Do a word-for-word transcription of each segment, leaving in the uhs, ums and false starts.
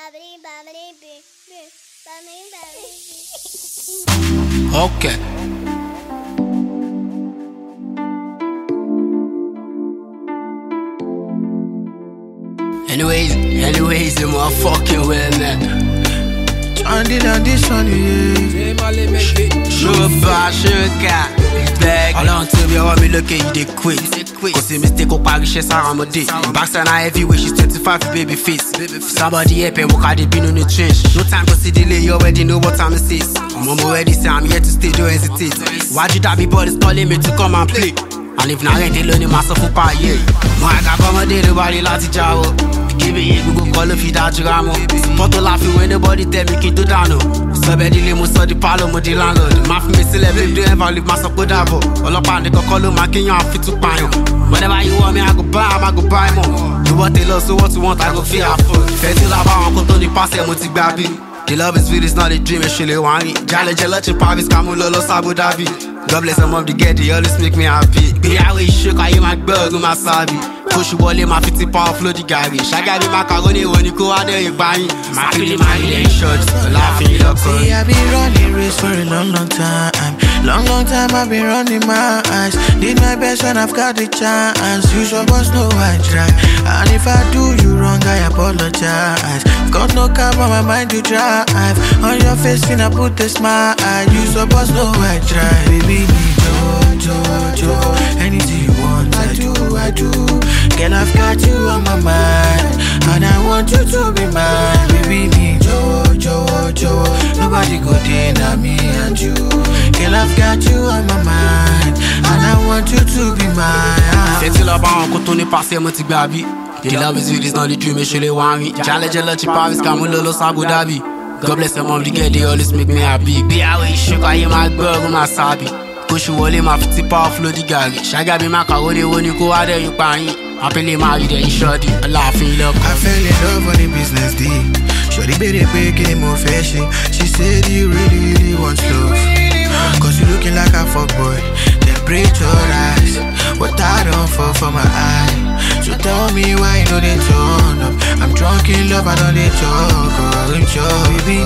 Okay. Anyways, anyways, the motherfucking way, man. Trying on this one, yeah. Sugar bar, sugar cat. Bag. All on tell me how me look at you, they quit. Cause the mistake of Paris, she's around my dick. Backside her heavyweight, she's twenty-five, baby face. Somebody help and walk out, they been on the trench. No time to see delay, you already know what time it is. I'm already say I'm here to stay, don't hesitate. Why'd you that be boys calling me to come and play? And if not, they learning myself for part, yeah. Moi, I got come a day, the body like Jawa. Give me a go call if you that you got more. Photo laughing when the body tell me keep to down. Somebody live most of the palo, mo the landlord. My family still ever do ever leave myself with that. All up on the call, my king, I'm fit to buy. Whenever you want me, I go buy, I go buy more. Do what they love, so what you want, I go feel full. Fais-tu là-bas, on compte on y passe, mon petit baby. The love is real, it's not a dream, it's really one. Jale Jalachi Paris, Camulolo, Sabu Davi. God bless them of the get, they always make me happy. Be I wish shook, I am my bird, my sabi. Push you all in my fifty power flow the gary. Shaggy be macaroni when you go out there, you buy. My feeling my little shorts, laughing up. See, I've been running race for a long, long time. Long, long time I've been running my eyes. Did my best when I've got the chance. You supposed know I try. And if I do you wrong, I apologize. Got no car on my mind to drive. On your face, finna put a smile. You supposed know I try. Baby, need Joe, Joe, Joe. Anything you want, I do, I do. Girl, I've got you on my mind, and I want you to be mine. Baby, me, Joe, Joe, Joe. Nobody go deny me and you. Girl, I've got you on my mind, and I want you to be mine. C'est tout là-bas, on continue passer mon petit baby. The love is real, it's not the dream, it's really one. Jale Jalachi Paris, Camulolo, Sabu Davi. God bless them of the get, they always make me happy. Be I wish shook, I am my girl, my sabi. Push you all in my fifty power flow the gary. Shaggy be macaroni when you go out there, you buy. Happily married and shorty, a laughing love. I fell in love on the business deal. Shorty baby became more fashion. She said you really, really want love. Cause you looking like a fuckboy. Temperature rise. What I don't fall for my eye. So tell me why you know they turn up. I'm drunk in love, I know they talk. Oh, I'm sure, baby.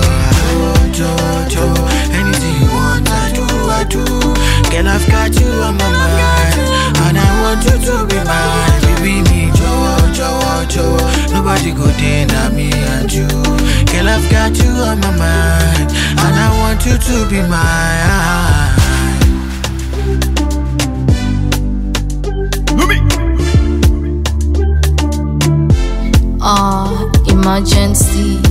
Joe, Joe, anything you want, I do, I do. Girl, I've got you on my mind, and I want you to be mine. Baby, me, Joe, Joe, Joe. Nobody go deny me and you. Girl, I've got you on my mind, and I want you to be mine. Ah, uh, emergency.